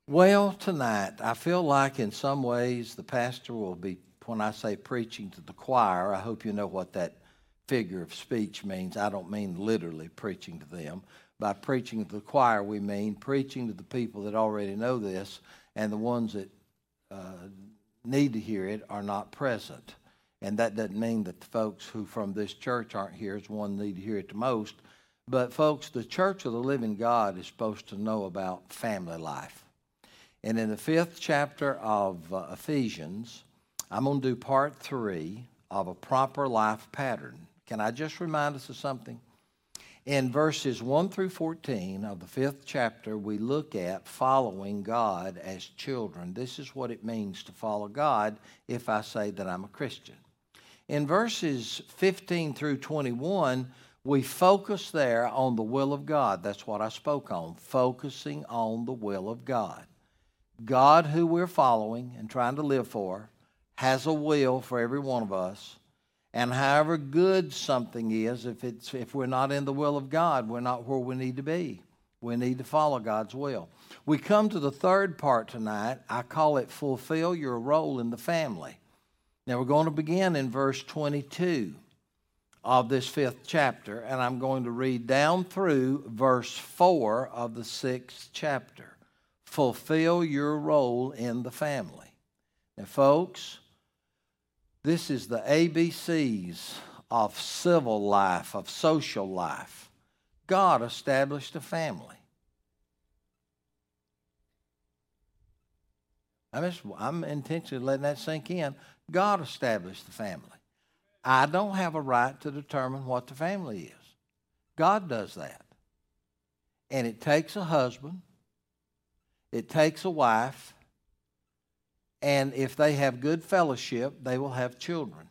Well, tonight, I feel like in some ways the pastor will be, when I say preaching to the choir, I hope you know what that figure of speech means. I don't mean literally preaching to them. By preaching to the choir, we mean preaching to the people that already know this, and the ones that need to hear it are not present. And that doesn't mean that the folks who from this church aren't here is the one that need to hear it the most. But folks, the Church of the Living God is supposed to know about family life. And in the 5th chapter of Ephesians, I'm going to do part 3 of a proper life pattern. Can I just remind us of something? In verses 1 through 14 of the 5th chapter, we look at following God as children. This is what it means to follow God if I say that I'm a Christian. In verses 15 through 21, we focus there on the will of God. That's what I spoke on, focusing on the will of God. God, who we're following and trying to live for, has a will for every one of us. And however good something is, if we're not in the will of God, we're not where we need to be. We need to follow God's will. We come to the third part tonight. I call it fulfill your role in the family. Now we're going to begin in verse 22 of this 5th chapter, and I'm going to read down through verse 4 of the 6th chapter. Fulfill your role in the family. Now, folks, this is the ABCs of civil life, of social life. God established a family. I'm intentionally letting that sink in. God established the family. I don't have a right to determine what the family is. God does that. And it takes a husband. It takes a wife, and if they have good fellowship, they will have children.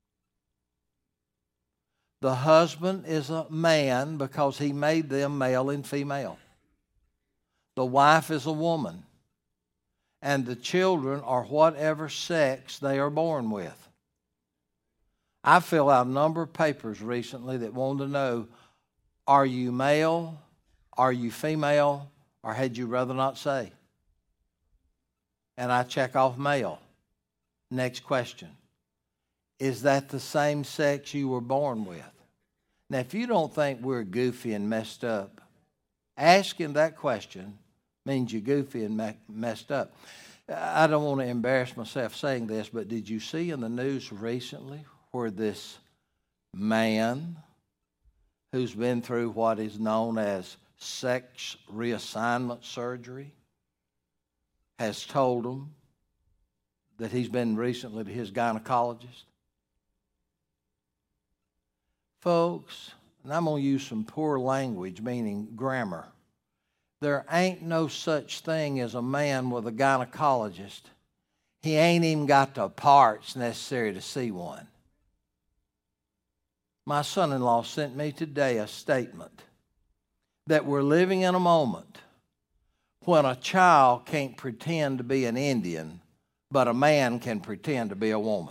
The husband is a man because he made them male and female. The wife is a woman, and the children are whatever sex they are born with. I filled out a number of papers recently that wanted to know, are you male, are you female, or had you rather not say? And I check off male. Next question. Is that the same sex you were born with? Now, if you don't think we're goofy and messed up, asking that question means you're goofy and messed up. I don't want to embarrass myself saying this, but did you see in the news recently where this man who's been through what is known as sex reassignment surgery has told them that he's been recently to his gynecologist? Folks, and I'm going to use some poor language, meaning grammar. There ain't no such thing as a man with a gynecologist. He ain't even got the parts necessary to see one. My son-in-law sent me today a statement that we're living in a moment when a child can't pretend to be an Indian, but a man can pretend to be a woman.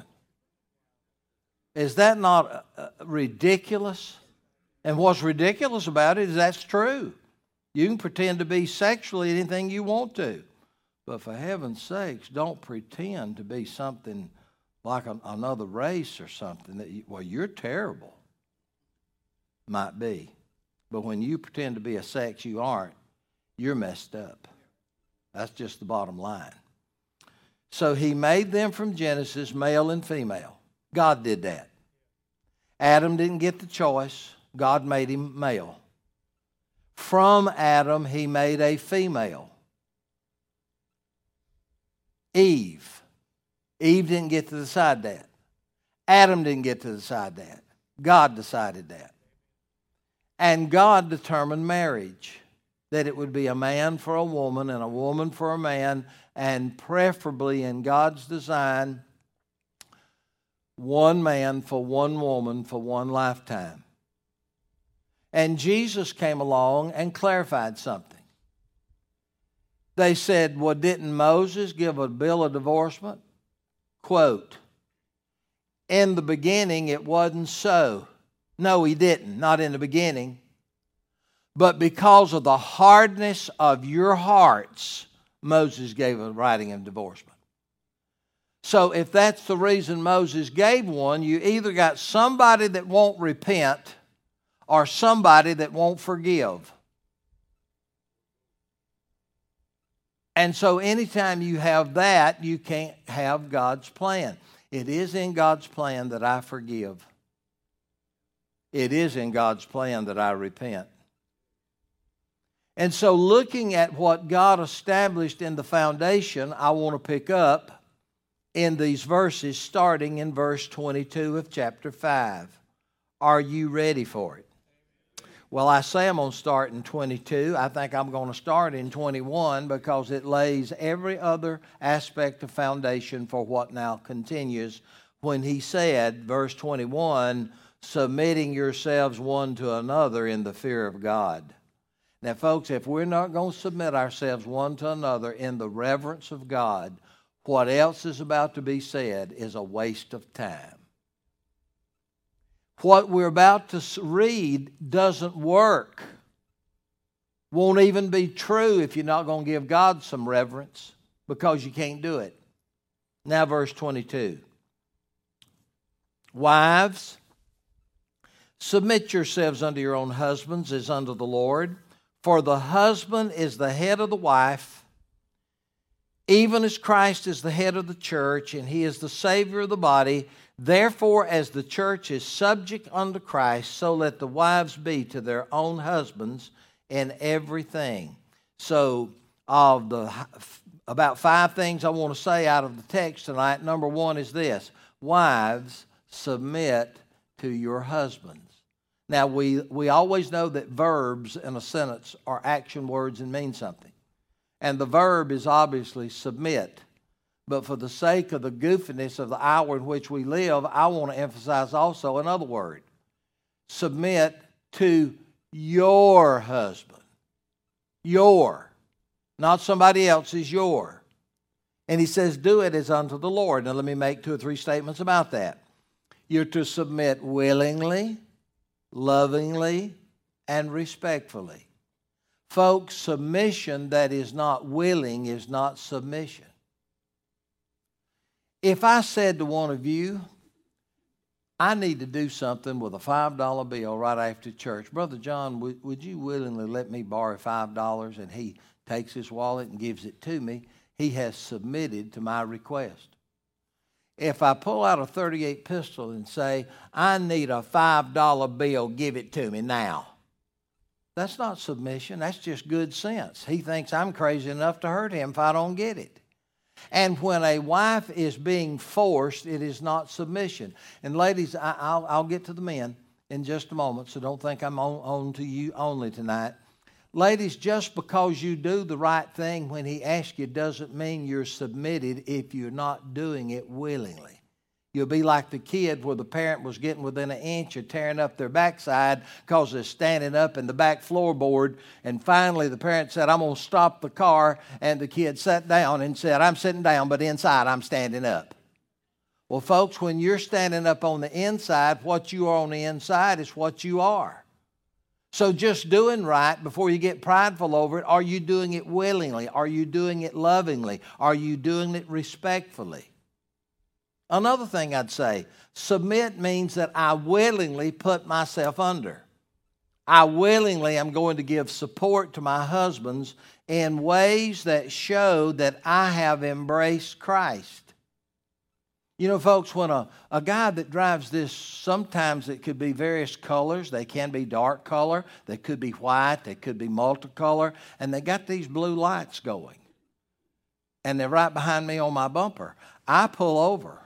Is that not ridiculous? And what's ridiculous about it is that's true. You can pretend to be sexually anything you want to. But for heaven's sakes, don't pretend to be something like another race or something that you're terrible. Might be. But when you pretend to be a sex you aren't, you're messed up. That's just the bottom line. So he made them from Genesis, male and female. God did that. Adam didn't get the choice. God made him male. From Adam, he made a female. Eve. Eve didn't get to decide that. Adam didn't get to decide that. God decided that. And God determined marriage, that it would be a man for a woman and a woman for a man, and preferably in God's design, one man for one woman for one lifetime. And Jesus came along and clarified something. They said, well, didn't Moses give a bill of divorcement? Quote, in the beginning it wasn't so. No, he didn't, not in the beginning. But because of the hardness of your hearts, Moses gave a writing of divorcement. So if that's the reason Moses gave one, you either got somebody that won't repent or somebody that won't forgive. And so anytime you have that, you can't have God's plan. It is in God's plan that I forgive. It is in God's plan that I repent. And so looking at what God established in the foundation, I want to pick up in these verses starting in verse 22 of chapter 5. Are you ready for it? Well, I say I'm going to start in 22. I think I'm going to start in 21 because it lays every other aspect of foundation for what now continues when he said, verse 21, submitting yourselves one to another in the fear of God. Now, folks, if we're not going to submit ourselves one to another in the reverence of God, what else is about to be said is a waste of time. What we're about to read doesn't work. Won't even be true if you're not going to give God some reverence because you can't do it. Now verse 22. Wives, submit yourselves unto your own husbands as unto the Lord. For the husband is the head of the wife, even as Christ is the head of the church, and he is the Savior of the body. Therefore, as the church is subject unto Christ, so let the wives be to their own husbands in everything. So, about 5 things I want to say out of the text tonight. Number 1 is this: wives, submit to your husbands. Now, we always know that verbs in a sentence are action words and mean something. And the verb is obviously submit. But for the sake of the goofiness of the hour in which we live, I want to emphasize also another word. Submit to your husband. Your. Not somebody else's, your. And he says, do it as unto the Lord. Now let me make 2 or 3 statements about that. You're to submit willingly, lovingly, and respectfully. Folks, submission that is not willing is not submission. If I said to one of you, I need to do something with a $5 bill right after church, Brother John, would you willingly let me borrow $5? And he takes his wallet and gives it to me. He has submitted to my request. If I pull out a .38 pistol and say, I need a $5 bill, give it to me now. That's not submission. That's just good sense. He thinks I'm crazy enough to hurt him if I don't get it. And when a wife is being forced, it is not submission. And ladies, I'll get to the men in just a moment, so don't think I'm on to you only tonight. Ladies, just because you do the right thing when he asks you doesn't mean you're submitted if you're not doing it willingly. You'll be like the kid where the parent was getting within an inch of tearing up their backside because they're standing up in the back floorboard. And finally the parent said, I'm going to stop the car. And the kid sat down and said, I'm sitting down, but inside I'm standing up. Well, folks, when you're standing up on the inside, what you are on the inside is what you are. So just doing right before you get prideful over it, are you doing it willingly? Are you doing it lovingly? Are you doing it respectfully? Another thing I'd say, submit means that I willingly put myself under. I willingly am going to give support to my husbands in ways that show that I have embraced Christ. You know, folks, when a guy that drives this, sometimes it could be various colors. They can be dark color. They could be white. They could be multicolor. And they got these blue lights going. And they're right behind me on my bumper. I pull over.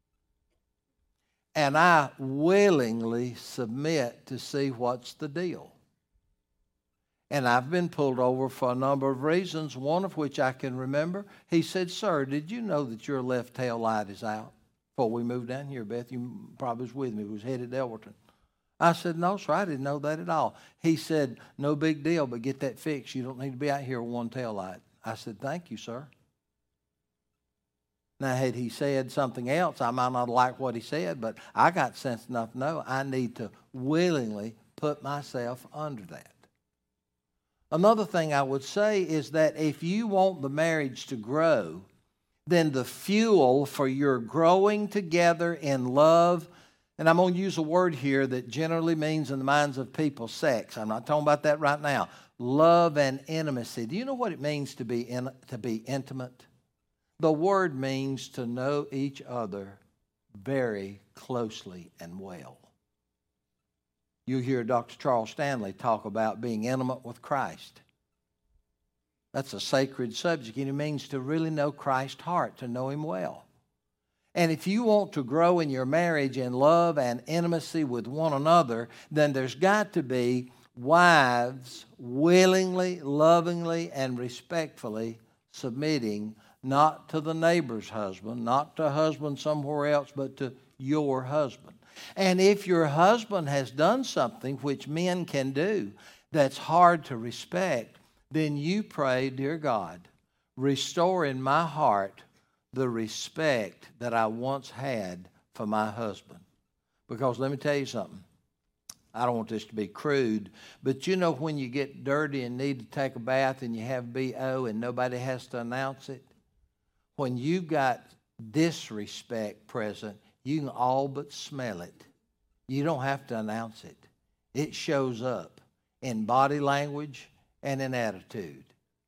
And I willingly submit to see what's the deal. And I've been pulled over for a number of reasons, one of which I can remember. He said, sir, did you know that your left tail light is out? Before we moved down here, Beth, you probably was with me. We was headed to Elberton. I said, no, sir, I didn't know that at all. He said, no big deal, but get that fixed. You don't need to be out here with one tail light. I said, thank you, sir. Now, had he said something else, I might not like what he said, but I got sense enough to know I need to willingly put myself under that. Another thing I would say is that if you want the marriage to grow, then the fuel for your growing together in love, and I'm going to use a word here that generally means in the minds of people sex. I'm not talking about that right now. Love and intimacy. Do you know what it means to be intimate? The word means to know each other very closely and well. You hear Dr. Charles Stanley talk about being intimate with Christ. That's a sacred subject, and it means to really know Christ's heart, to know Him well. And if you want to grow in your marriage in love and intimacy with one another, then there's got to be wives willingly, lovingly, and respectfully submitting not to the neighbor's husband, not to a husband somewhere else, but to your husband. And if your husband has done something which men can do that's hard to respect, then you pray, dear God, restore in my heart the respect that I once had for my husband. Because let me tell you something. I don't want this to be crude, but you know when you get dirty and need to take a bath and you have BO and nobody has to announce it? When you've got disrespect present, you can all but smell it. You don't have to announce it. It shows up in body language and in attitude.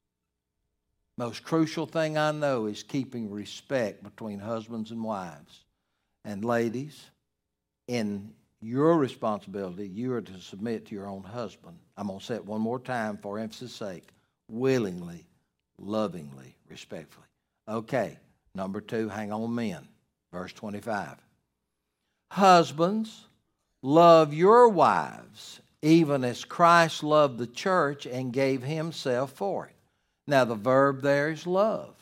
Most crucial thing I know is keeping respect between husbands and wives. And ladies, in your responsibility, you are to submit to your own husband. I'm going to say it one more time for emphasis' sake. Willingly, lovingly, respectfully. Okay, number 2, hang on men. Verse 25. Husbands, love your wives, even as Christ loved the church and gave Himself for it. Now, the verb there is love.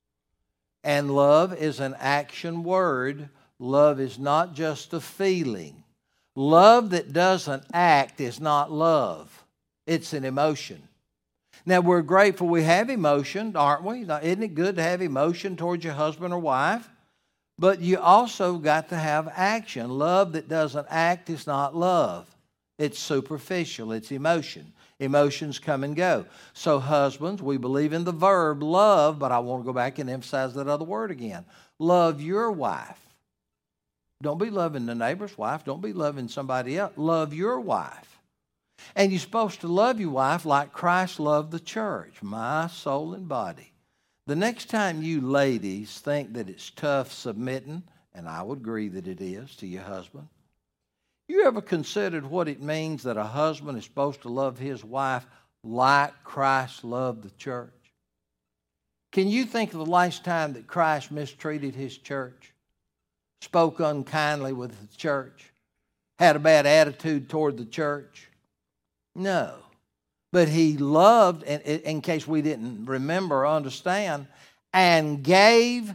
And love is an action word. Love is not just a feeling. Love that doesn't act is not love. It's an emotion. Now, we're grateful we have emotion, aren't we? Isn't it good to have emotion towards your husband or wife? But you also got to have action. Love that doesn't act is not love. It's superficial. It's emotion. Emotions come and go. So husbands, we believe in the verb love, but I want to go back and emphasize that other word again. Love your wife. Don't be loving the neighbor's wife. Don't be loving somebody else. Love your wife. And you're supposed to love your wife like Christ loved the church, my soul and body. The next time you ladies think that it's tough submitting, and I would agree that it is to your husband, you ever considered what it means that a husband is supposed to love his wife like Christ loved the church? Can you think of the last time that Christ mistreated His church, spoke unkindly with the church, had a bad attitude toward the church? No. But He loved, in case we didn't remember or understand, and gave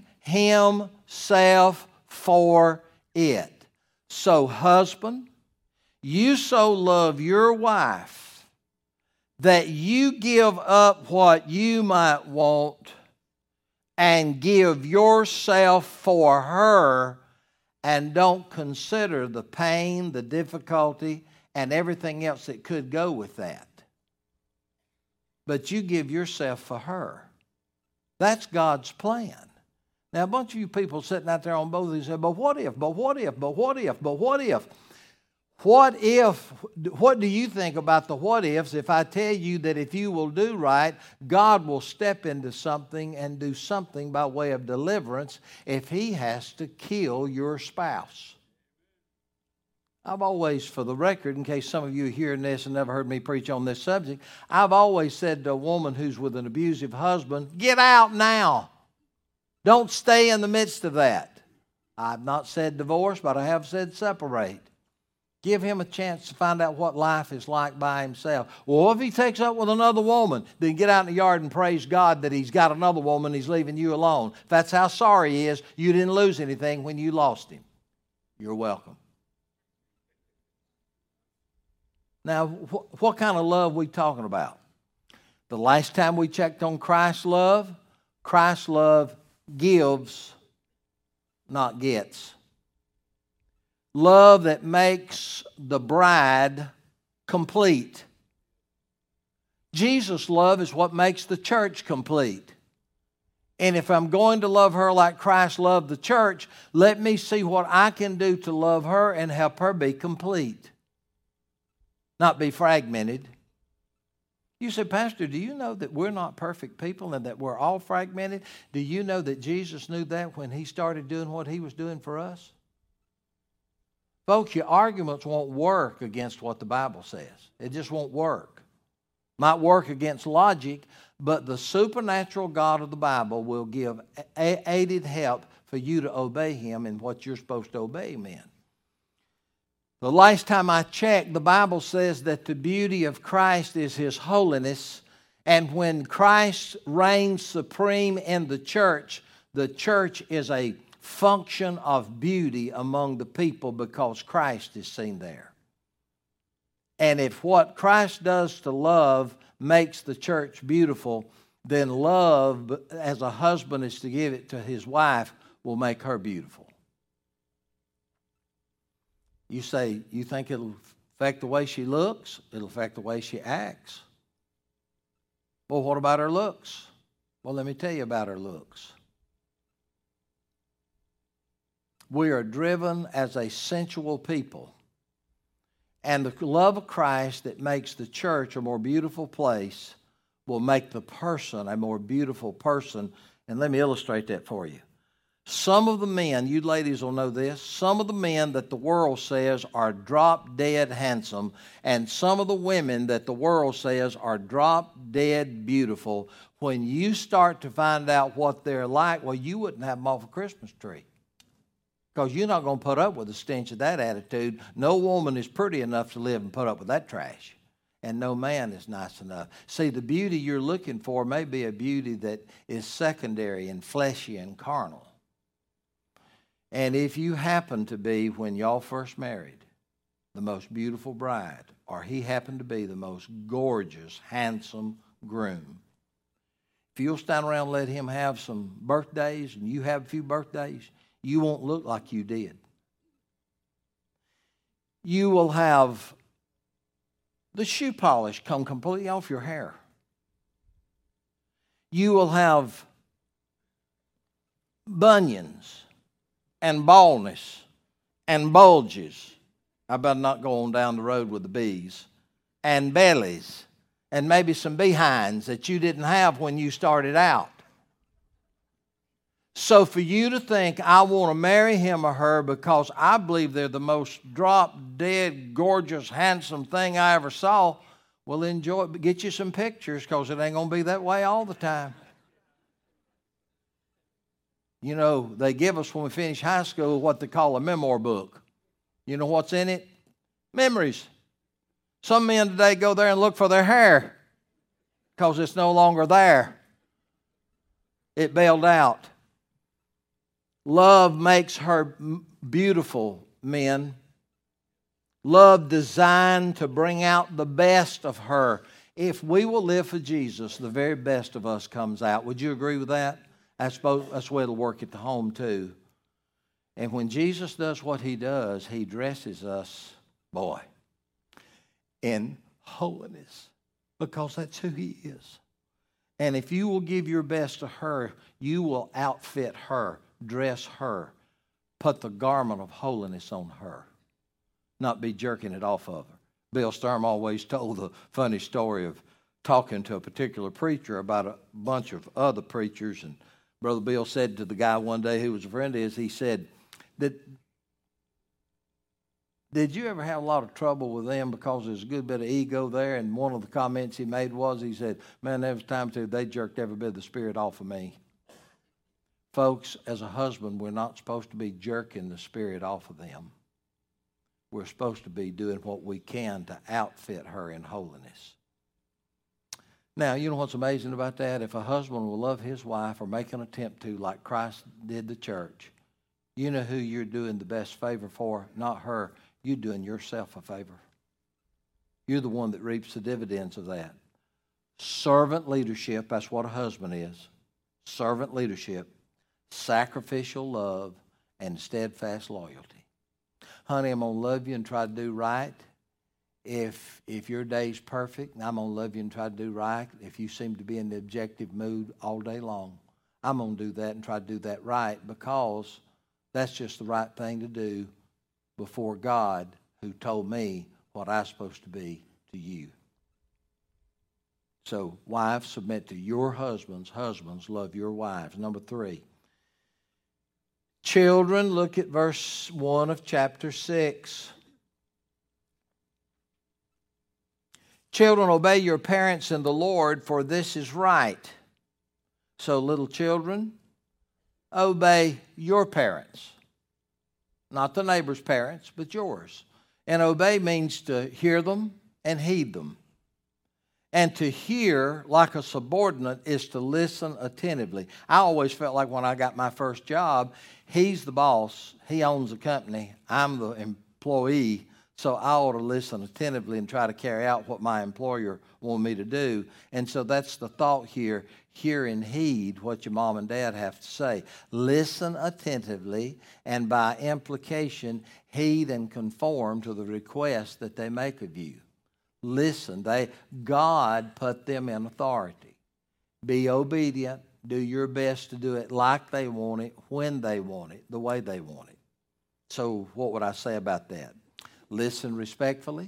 Himself for it. So, husband, you so love your wife that you give up what you might want and give yourself for her and don't consider the pain, the difficulty, and everything else that could go with that. But you give yourself for her. That's God's plan. Now, a bunch of you people sitting out there on both of these say, but what if, but what if, but what if, but what if? What if, what do you think about the what ifs if I tell you that if you will do right, God will step into something and do something by way of deliverance if He has to kill your spouse? I've always, for the record, in case some of you are hearing this and never heard me preach on this subject, I've always said to a woman who's with an abusive husband, get out now. Don't stay in the midst of that. I've not said divorce, but I have said separate. Give him a chance to find out what life is like by himself. Well, if he takes up with another woman, then get out in the yard and praise God that he's got another woman, he's leaving you alone. If that's how sorry he is, you didn't lose anything when you lost him. You're welcome. Now, what kind of love are we talking about? The last time we checked on Christ's love gives, not gets. Love that makes the bride complete. Jesus' love is what makes the church complete. And if I'm going to love her like Christ loved the church, let me see what I can do to love her and help her be complete, not be fragmented. You say, Pastor, do you know that we're not perfect people and that we're all fragmented? Do you know that Jesus knew that when he started doing what he was doing for us? Folks, your arguments won't work against what the Bible says. It just won't work. Might work against logic, but the supernatural God of the Bible will give aided help for you to obey him in what you're supposed to obey him in. The last time I checked, the Bible says that the beauty of Christ is his holiness, and when Christ reigns supreme in the church is a function of beauty among the people because Christ is seen there. And if what Christ does to love makes the church beautiful, then love, as a husband is to give it to his wife, will make her beautiful. You say, you think it'll affect the way she looks? It'll affect the way she acts. Well, what about her looks? Well, let me tell you about her looks. We are driven as a sensual people. And the love of Christ that makes the church a more beautiful place will make the person a more beautiful person. And let me illustrate that for you. Some of the men, you ladies will know this, some of the men that the world says are drop dead handsome, and some of the women that the world says are drop dead beautiful, when you start to find out what they're like, well, you wouldn't have them off a Christmas tree. Because you're not going to put up with the stench of that attitude. No woman is pretty enough to live and put up with that trash. And no man is nice enough. See, the beauty you're looking for may be a beauty that is secondary and fleshy and carnal. And if you happen to be, when y'all first married, the most beautiful bride, or he happened to be the most gorgeous, handsome groom, if you'll stand around and let him have some birthdays and you have a few birthdays, you won't look like you did. You will have the shoe polish come completely off your hair. You will have bunions and baldness and bulges. I better not go on down the road with the bees. And bellies and maybe some behinds that you didn't have when you started out. So for you to think, I want to marry him or her because I believe they're the most drop-dead, gorgeous, handsome thing I ever saw, well, enjoy it. But get you some pictures because it ain't going to be that way all the time. You know, they give us when we finish high school what they call a memoir book. You know what's in it? Memories. Some men today go there and look for their hair because it's no longer there. It bailed out. Love makes her beautiful, men. Love designed to bring out the best of her. If we will live for Jesus, the very best of us comes out. Would you agree with that? That's the way it'll work at the home too. And when Jesus does what he does, he dresses us, boy, in holiness, because that's who he is. And if you will give your best to her, you will outfit her, dress her, put the garment of holiness on her, not be jerking it off of her. Bill Sturm always told the funny story of talking to a particular preacher about a bunch of other preachers, and Brother Bill said to the guy one day who was a friend of his, he said, Did you ever have a lot of trouble with them because there's a good bit of ego there? And one of the comments he made was, he said, man, there was times too they jerked every bit of the spirit off of me. Folks, as a husband, we're not supposed to be jerking the spirit off of them. We're supposed to be doing what we can to outfit her in holiness. Now, you know what's amazing about that? If a husband will love his wife or make an attempt to, like Christ did the church, you know who you're doing the best favor for? Not her. You're doing yourself a favor. You're the one that reaps the dividends of that. Servant leadership, that's what a husband is. Servant leadership, sacrificial love, and steadfast loyalty. Honey, I'm going to love you and try to do right. If your day's perfect, I'm going to love you and try to do right. If you seem to be in the objective mood all day long, I'm going to do that and try to do that right, because that's just the right thing to do before God, who told me what I'm supposed to be to you. So, wives, submit to your husbands. Husbands, love your wives. Number 3. Children, look at verse 1 of chapter 6. Children, obey your parents in the Lord, for this is right. So, little children, obey your parents. Not the neighbor's parents, but yours. And obey means to hear them and heed them. And to hear, like a subordinate, is to listen attentively. I always felt like when I got my first job, he's the boss, he owns the company, I'm the employee, so I ought to listen attentively and try to carry out what my employer wanted me to do. And so that's the thought here. Hear and heed what your mom and dad have to say. Listen attentively, and by implication, heed and conform to the request that they make of you. Listen, God put them in authority. Be obedient. Do your best to do it like they want it, when they want it, the way they want it. So what would I say about that? Listen respectfully.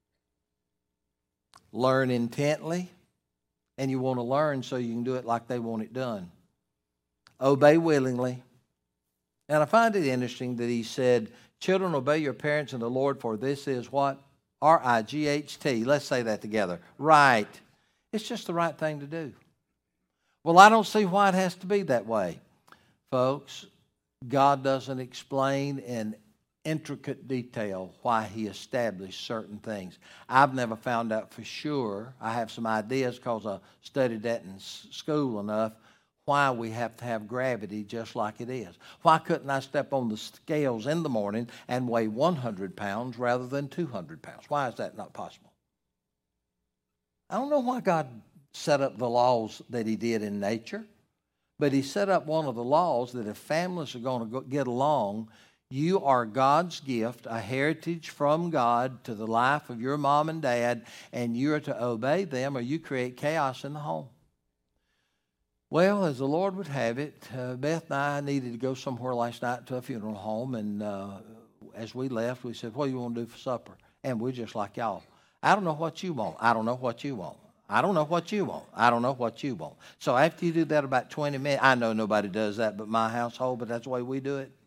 Learn intently. And you want to learn so you can do it like they want it done. Obey willingly. And I find it interesting that he said, children, obey your parents in the Lord, for this is what? R-I-G-H-T. Let's say that together. Right. It's just the right thing to do. Well, I don't see why it has to be that way. Folks, God doesn't explain in intricate detail why he established certain things. I've never found out for sure. I have some ideas because I studied that in school enough, why we have to have gravity just like it is. Why couldn't I step on the scales in the morning and weigh 100 pounds rather than 200 pounds? Why is that not possible? I don't know why God set up the laws that he did in nature, but he set up one of the laws that if families are going to get along, you are God's gift, a heritage from God to the life of your mom and dad, and you are to obey them or you create chaos in the home. Well, as the Lord would have it, Beth and I needed to go somewhere last night to a funeral home, and as we left, we said, what do you want to do for supper? And we're just like y'all. I don't know what you want. I don't know what you want. I don't know what you want. I don't know what you want. So after you do that about 20 minutes, I know nobody does that but my household, but that's the way we do it.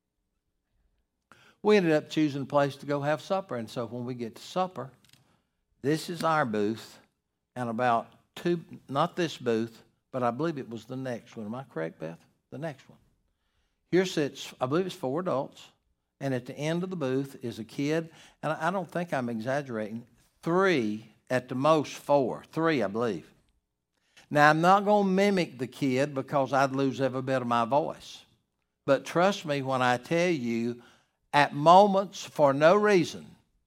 We ended up choosing a place to go have supper, and so when we get to supper, this is our booth, and about not this booth, but I believe it was the next one. Am I correct, Beth? The next one. Here sits, I believe it's 4 adults, and at the end of the booth is a kid, and I don't think I'm exaggerating, 3, at the most 4. 3, I believe. Now, I'm not going to mimic the kid because I'd lose every bit of my voice. But trust me when I tell you, at moments for no reason,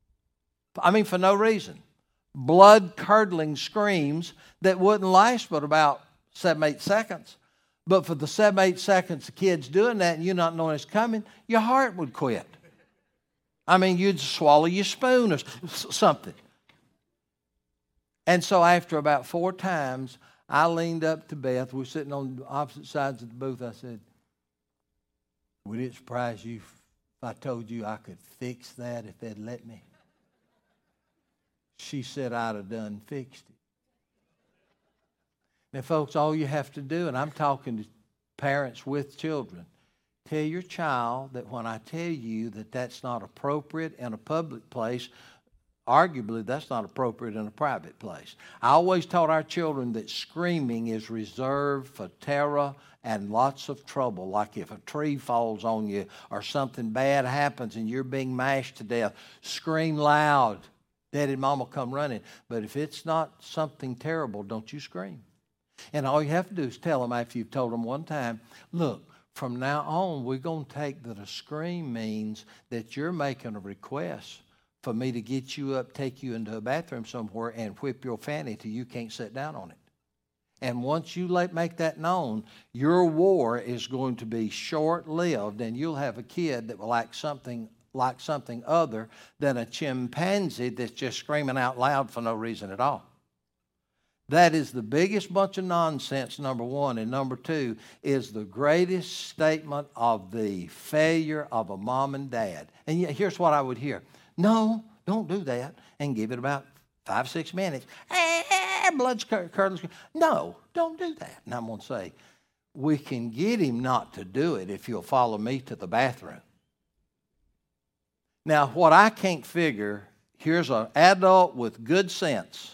blood-curdling screams that wouldn't last but about 7-8 seconds. But for the 7-8 seconds the kid's doing that and you not knowing it's coming, your heart would quit. You'd swallow your spoon or something. And so after about 4 times, I leaned up to Beth. We were sitting on opposite sides of the booth. I said, would it surprise you if I told you I could fix that if they'd let me? She said I'd have done fixed it. Now, folks, all you have to do, and I'm talking to parents with children, tell your child that when I tell you that that's not appropriate in a public place, arguably that's not appropriate in a private place. I always taught our children that screaming is reserved for terror and lots of trouble, like if a tree falls on you or something bad happens and you're being mashed to death, scream loud. Daddy and Mom will come running. But if it's not something terrible, don't you scream. And all you have to do is tell them after you've told them one time, look, from now on, we're going to take that a scream means that you're making a request for me to get you up, take you into a bathroom somewhere, and whip your fanny till you can't sit down on it. And once you make that known, your war is going to be short-lived, and you'll have a kid that will act something like something other than a chimpanzee that's just screaming out loud for no reason at all. That is the biggest bunch of nonsense, number one. And number two is the greatest statement of the failure of a mom and dad. And yet, here's what I would hear. No, don't do that. And give it about 5-6 minutes. Blood's curdling. No, don't do that. And I'm going to say, we can get him not to do it if you'll follow me to the bathroom. Now, what I can't figure, here's an adult with good sense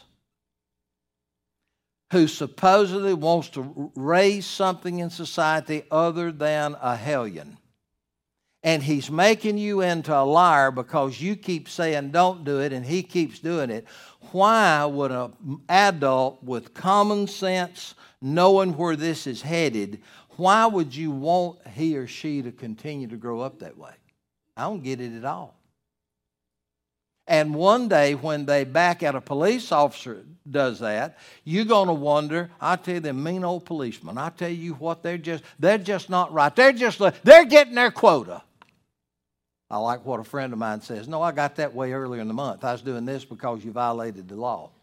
who supposedly wants to raise something in society other than a hellion. And he's making you into a liar because you keep saying don't do it and he keeps doing it. Why would an adult with common sense, knowing where this is headed, why would you want he or she to continue to grow up that way? I don't get it at all. And one day when they back at a police officer does that, you're going to wonder, I tell you, them mean old policemen, I tell you what, they're just not right. They're getting their quota. I like what a friend of mine says. No, I got that way earlier in the month. I was doing this because you violated the law.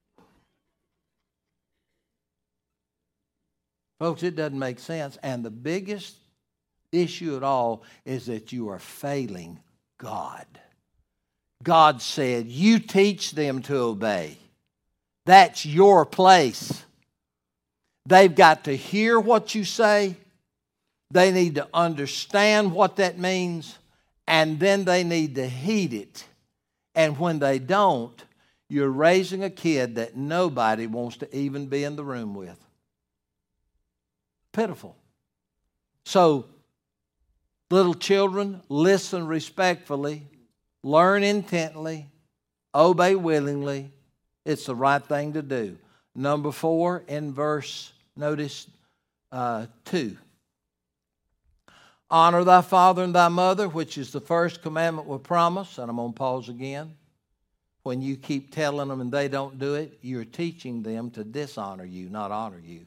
Folks, it doesn't make sense. And the biggest issue at all is that you are failing God. God said, you teach them to obey. That's your place. They've got to hear what you say. They need to understand what that means. And then they need to heed it. And when they don't, you're raising a kid that nobody wants to even be in the room with. Pitiful. So, little children, listen respectfully. Learn intently, obey willingly. It's the right thing to do. Number 4 in verse, notice 2. Honor thy father and thy mother, which is the first commandment with promise. And I'm going to pause again. When you keep telling them and they don't do it, you're teaching them to dishonor you, not honor you.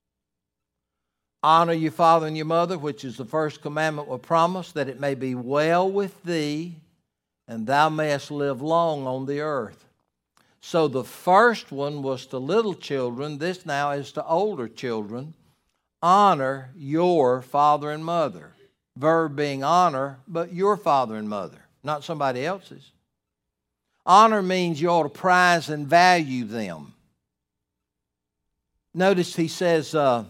Honor your father and your mother, which is the first commandment with promise, that it may be well with thee, and thou mayest live long on the earth. So the first one was to little children. This now is to older children. Honor your father and mother. Verb being honor, but your father and mother, not somebody else's. Honor means you ought to prize and value them. Notice he says that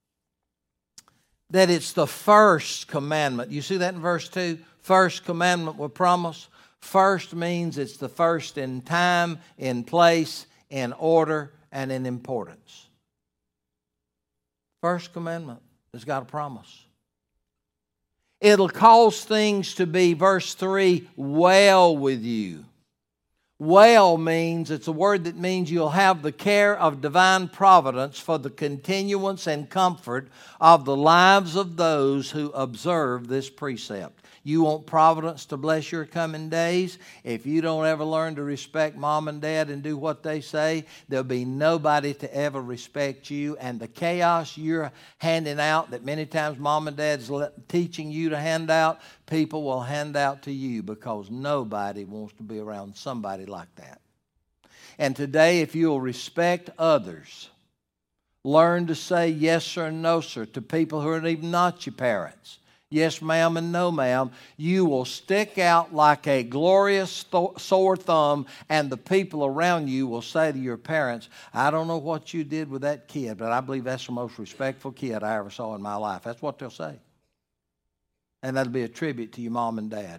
it's the first commandment. You see that in verse 2? First commandment with promise. First means it's the first in time, in place, in order, and in importance. First commandment has got a promise. It'll cause things to be, verse 3, well with you. Well means, it's a word that means you'll have the care of divine providence for the continuance and comfort of the lives of those who observe this precept. You want providence to bless your coming days? If you don't ever learn to respect mom and dad and do what they say, there'll be nobody to ever respect you. And the chaos you're handing out that many times mom and dad's teaching you to hand out, people will hand out to you because nobody wants to be around somebody like that. And today, if you'll respect others, learn to say yes sir and no sir to people who are even not your parents. Yes, ma'am, and no, ma'am. You will stick out like a glorious sore thumb, and the people around you will say to your parents, I don't know what you did with that kid, but I believe that's the most respectful kid I ever saw in my life. That's what they'll say. And that'll be a tribute to your mom and dad.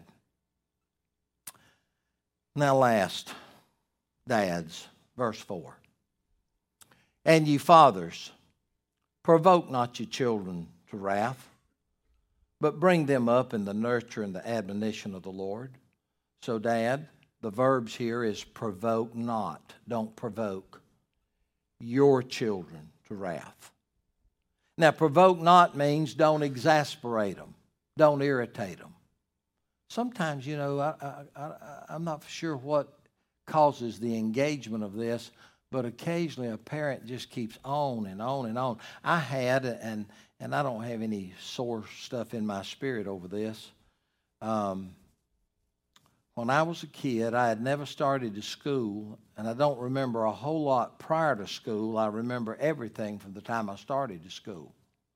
Now last, dads, verse 4. And ye fathers, provoke not your children to wrath, but bring them up in the nurture and the admonition of the Lord. So, Dad, the verbs here is provoke not. Don't provoke your children to wrath. Now, provoke not means don't exasperate them. Don't irritate them. Sometimes, I'm not sure what causes the engagement of this, but occasionally a parent just keeps on and on and on. I had, and I don't have any sore stuff in my spirit over this. When I was a kid, I had never started to school, and I don't remember a whole lot prior to school. I remember everything from the time I started to school.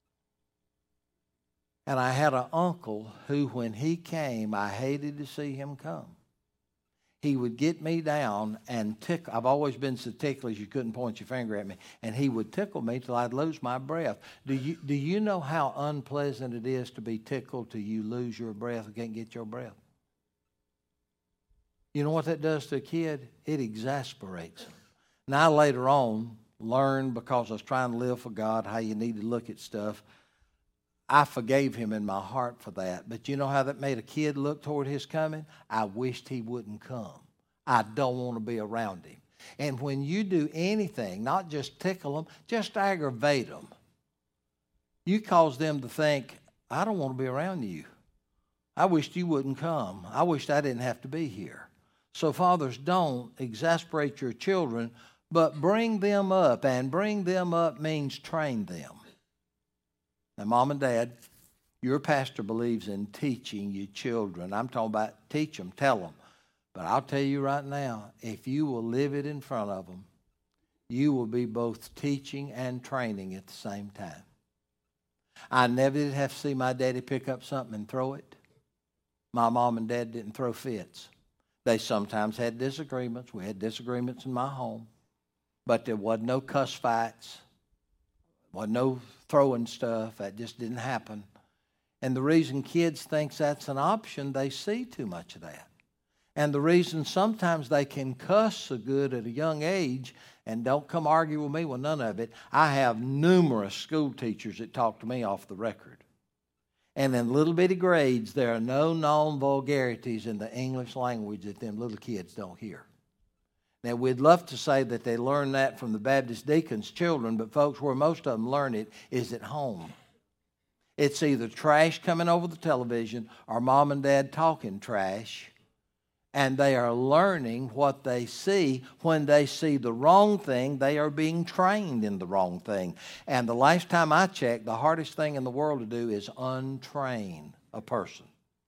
And I had an uncle who, when he came, I hated to see him come. He would get me down and tickle. I've always been so ticklish you couldn't point your finger at me. And he would tickle me till I'd lose my breath. Do you know how unpleasant it is to be tickled till you lose your breath and can't get your breath? You know what that does to a kid? It exasperates them. Now later on learned, because I was trying to live for God, how you need to look at stuff. I forgave him in my heart for that. But you know how that made a kid look toward his coming? I wished he wouldn't come. I don't want to be around him. And when you do anything, not just tickle them, just aggravate them, you cause them to think, I don't want to be around you. I wished you wouldn't come. I wished I didn't have to be here. So fathers, don't exasperate your children, but bring them up. And bring them up means train them. Now, Mom and Dad, your pastor believes in teaching your children. I'm talking about teach them, tell them. But I'll tell you right now, if you will live it in front of them, you will be both teaching and training at the same time. I never did have to see my daddy pick up something and throw it. My mom and dad didn't throw fits. They sometimes had disagreements. We had disagreements in my home. But there wasn't no cuss fights. Wasn't no throwing stuff. That just didn't happen. And the reason kids think that's an option, they see too much of that. And the reason sometimes they can cuss so good at a young age, and don't come argue with me with none of it, I have numerous school teachers that talk to me off the record. And in little bitty grades, there are no known vulgarities in the English language that them little kids don't hear. Now, we'd love to say that they learn that from the Baptist deacons' children, but folks, where most of them learn it is at home. It's either trash coming over the television or mom and dad talking trash, and they are learning what they see. When they see the wrong thing, they are being trained in the wrong thing. And the last time I checked, the hardest thing in the world to do is untrain a person.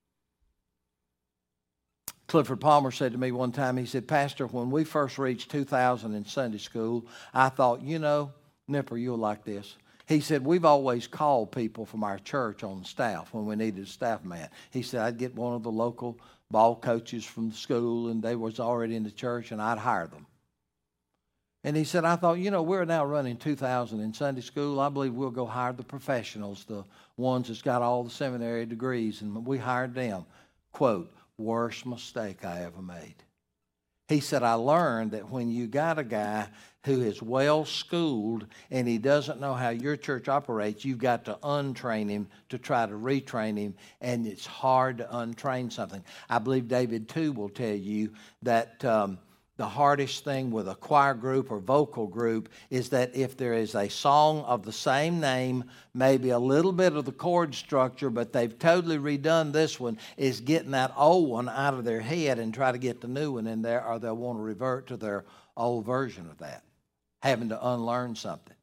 Clifford Palmer said to me one time, he said, Pastor, when we first reached 2000 in Sunday school, I thought, you know, Nipper, you'll like this. He said, we've always called people from our church on staff when we needed a staff man. He said, I'd get one of the local ball coaches from the school, and they was already in the church, and I'd hire them. And he said, I thought, you know, we're now running 2,000 in Sunday school. I believe we'll go hire the professionals, the ones that's got all the seminary degrees, and we hired them. Quote, worst mistake I ever made. He said, I learned that when you got a guy who is well schooled and he doesn't know how your church operates, you've got to untrain him to try to retrain him, and it's hard to untrain something. I believe David, too, will tell you that the hardest thing with a choir group or vocal group is that if there is a song of the same name, maybe a little bit of the chord structure, but they've totally redone this one, is getting that old one out of their head and try to get the new one in there, or they'll want to revert to their old version of that, having to unlearn something.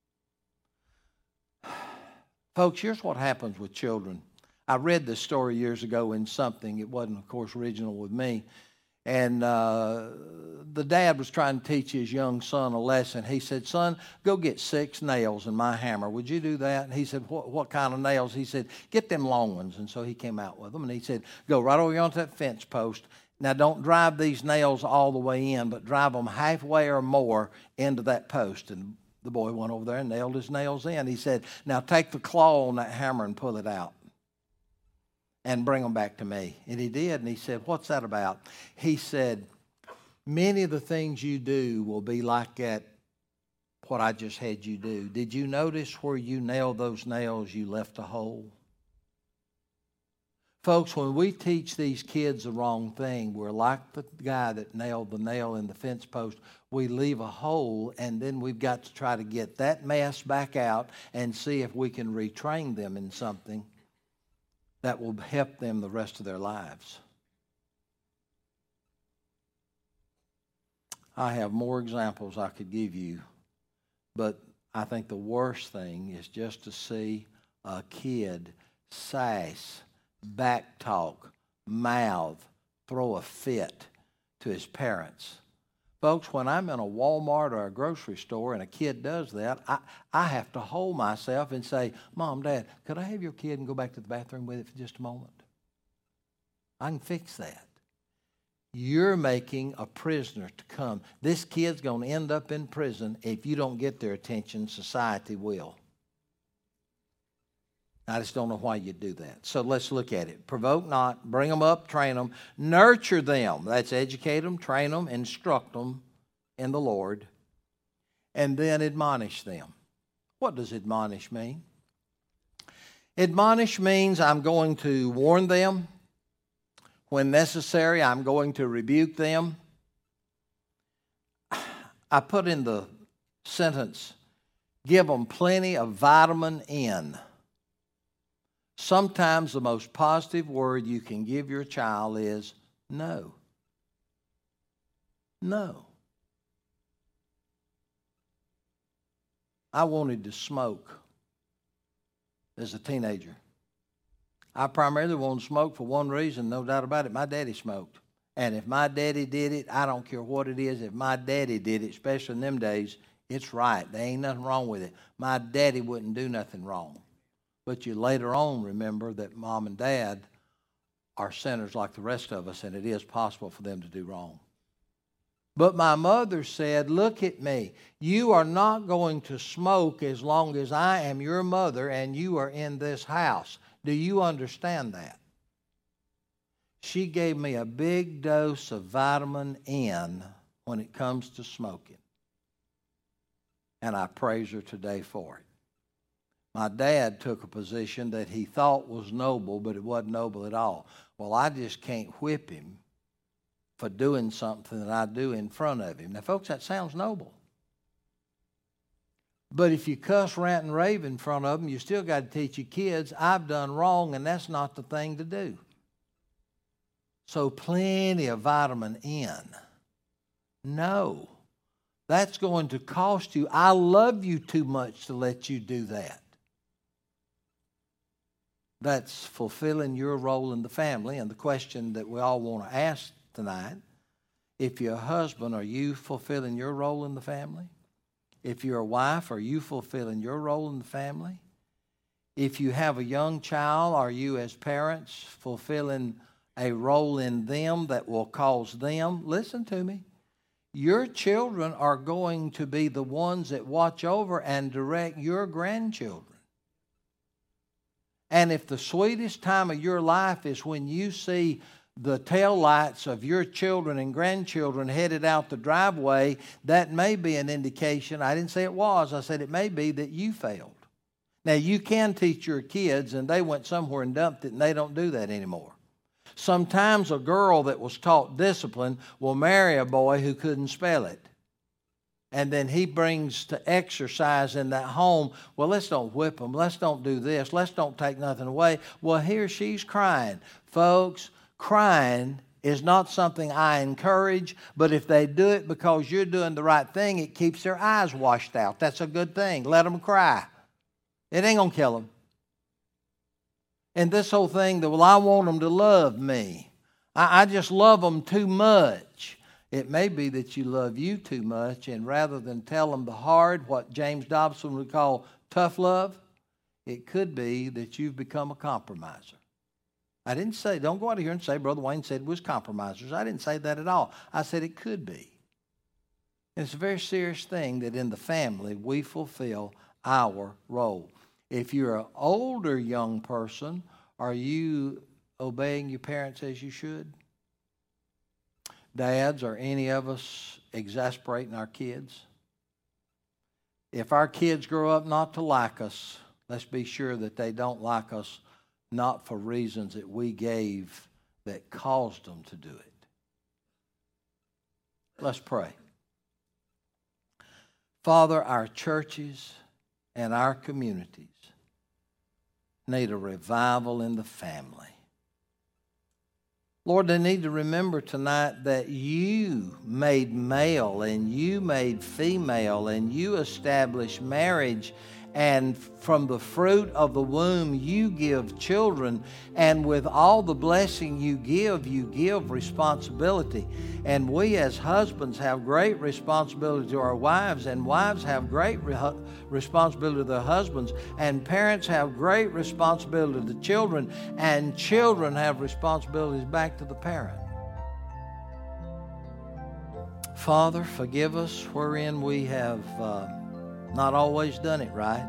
Folks, here's what happens with children. I read this story years ago in something. It wasn't, of course, original with me. And the dad was trying to teach his young son a lesson. He said, son, go get 6 nails in my hammer. Would you do that? And he said, what kind of nails? He said, get them long ones. And so he came out with them. And he said, go right over onto that fence post. Now, don't drive these nails all the way in, but drive them halfway or more into that post. And the boy went over there and nailed his nails in. He said, now take the claw on that hammer and pull it out and bring them back to me. And he did, and he said, what's that about? He said, many of the things you do will be like that, what I just had you do. Did you notice where you nailed those nails, you left a hole? Folks, when we teach these kids the wrong thing, we're like the guy that nailed the nail in the fence post. We leave a hole, and then we've got to try to get that mess back out and see if we can retrain them in something that will help them the rest of their lives. I have more examples I could give you, but I think the worst thing is just to see a kid sass, backtalk, mouth, throw a fit to his parents. Folks, when I'm in a Walmart or a grocery store and a kid does that, I have to hold myself and say, Mom, Dad, could I have your kid and go back to the bathroom with it for just a moment? I can fix that. You're making a prisoner to come. This kid's going to end up in prison. If you don't get their attention, society will. I just don't know why you do that. So let's look at it. Provoke not, bring them up, train them, nurture them. That's educate them, train them, instruct them in the Lord, and then admonish them. What does admonish mean? Admonish means I'm going to warn them. When necessary, I'm going to rebuke them. I put in the sentence, give them plenty of vitamin N. Sometimes the most positive word you can give your child is no. No. I wanted to smoke as a teenager. I primarily wanted to smoke for one reason, no doubt about it. My daddy smoked. And if my daddy did it, I don't care what it is. If my daddy did it, especially in them days, it's right. There ain't nothing wrong with it. My daddy wouldn't do nothing wrong. But you later on remember that Mom and Dad are sinners like the rest of us, and it is possible for them to do wrong. But my mother said, look at me. You are not going to smoke as long as I am your mother and you are in this house. Do you understand that? She gave me a big dose of vitamin N when it comes to smoking. And I praise her today for it. My dad took a position that he thought was noble, but it wasn't noble at all. Well, I just can't whip him for doing something that I do in front of him. Now, folks, that sounds noble. But if you cuss, rant, and rave in front of them, you still got to teach your kids, I've done wrong, and that's not the thing to do. So plenty of vitamin N. No, that's going to cost you. I love you too much to let you do that. That's fulfilling your role in the family. And the question that we all want to ask tonight, if you're a husband, are you fulfilling your role in the family? If you're a wife, are you fulfilling your role in the family? If you have a young child, are you as parents fulfilling a role in them that will cause them? Listen to me. Your children are going to be the ones that watch over and direct your grandchildren. And if the sweetest time of your life is when you see the taillights of your children and grandchildren headed out the driveway, that may be an indication. I didn't say it was. I said it may be that you failed. Now, you can teach your kids, and they went somewhere and dumped it, and they don't do that anymore. Sometimes a girl that was taught discipline will marry a boy who couldn't spell it. And then he brings to exercise in that home, well, let's don't whip them. Let's don't do this. Let's don't take nothing away. Well, here she's crying. Folks, crying is not something I encourage, but if they do it because you're doing the right thing, it keeps their eyes washed out. That's a good thing. Let them cry. It ain't going to kill them. And this whole thing that, well, I want them to love me. I just love them too much. It may be that you love you too much, and rather than tell them the hard, what James Dobson would call tough love, it could be that you've become a compromiser. I didn't say, don't go out of here and say Brother Wayne said it was compromisers. I didn't say that at all. I said it could be. And it's a very serious thing that in the family we fulfill our role. If you're an older young person, are you obeying your parents as you should? Dads, are any of us exasperating our kids? If our kids grow up not to like us, let's be sure that they don't like us not for reasons that we gave that caused them to do it. Let's pray. Father, our churches and our communities need a revival in the family. Lord, they need to remember tonight that you made male and you made female and you established marriage And from the fruit of the womb you give children, and with all the blessing you give responsibility. And we as husbands have great responsibility to our wives, and wives have great responsibility to their husbands, and parents have great responsibility to the children, and children have responsibilities back to the parent. Father, forgive us wherein we have not always done it right.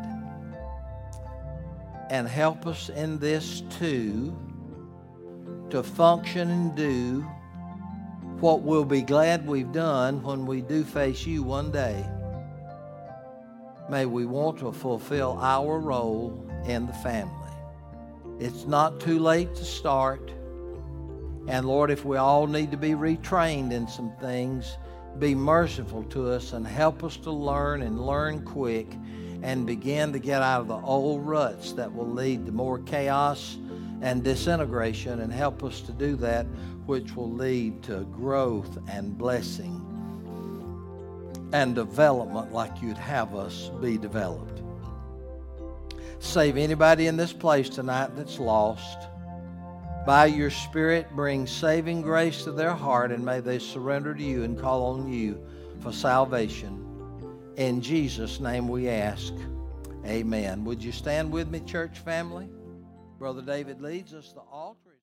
And help us in this too, to function and do what we'll be glad we've done when we do face you one day. May we want to fulfill our role in the family. It's not too late to start. And Lord, if we all need to be retrained in some things, be merciful to us and help us to learn and learn quick and begin to get out of the old ruts that will lead to more chaos and disintegration, and help us to do that which will lead to growth and blessing and development like you'd have us be developed. Save anybody in this place tonight that's lost. By your Spirit, bring saving grace to their heart, and may they surrender to you and call on you for salvation. In Jesus' name we ask. Amen. Would you stand with me, church family? Brother David leads us. The altar.